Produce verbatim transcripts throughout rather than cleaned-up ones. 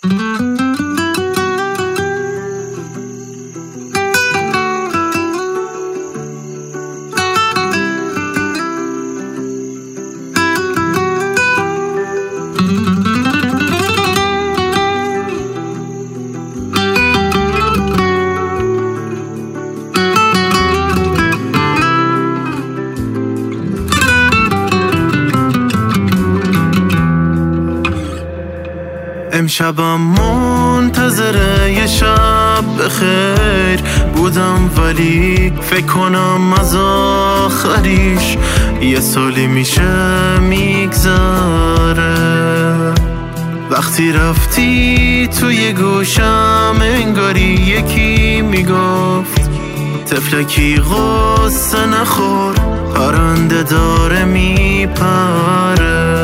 امشبم منتظر یه شب بخیر بودم، ولی فکر کنم از آخریش یه سالی میشه میگذره. وقتی رفتی توی گوشم انگاری یکی میگفت طفلکی غصه نخور، پرنده داره میپره.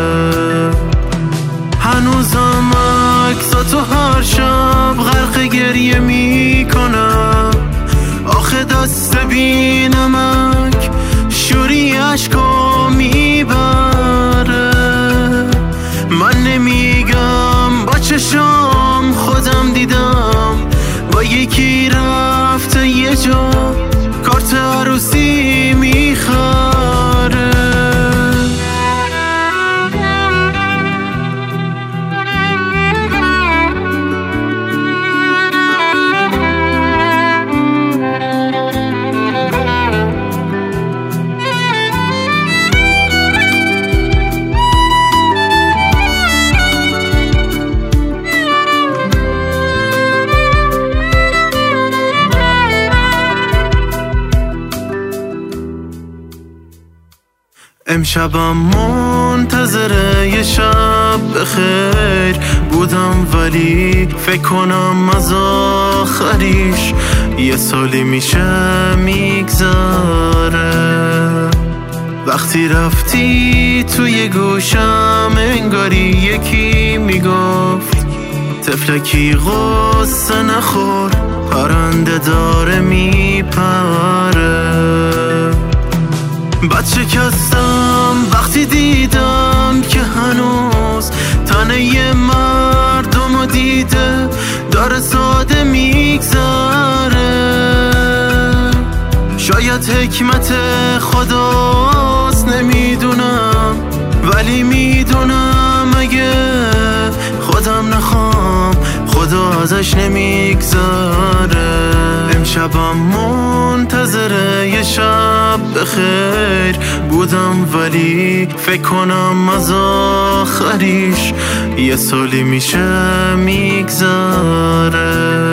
هنوزم عکساتو هر شب غرق گریه میکنم، آخه دست بی نمک شوری عشقا میبره. من نمیگم با چشام خودم دیدم با یکی رفته یه جا کارت عروسی میخره. امشبم منتظر یه شب بخیر بودم، ولی فکر کنم از آخریش یه سالی میشه میگذره. وقتی رفتی توی گوشم انگاری یکی میگفت طفلکی غصه نخور، پرنده داره میپره. بد شکستم وقتی دیدم که هنوز تنه یه مردم دیده داره ساده میگذره. شاید حکمت خداست نمیدونم، ولی میدونم اگه خودم نخوام خدا ازش نمیگذره. امشبم منتظر یه شب بخیر بودم، ولی فکر کنم از آخریش یه سالی میشه میگذره.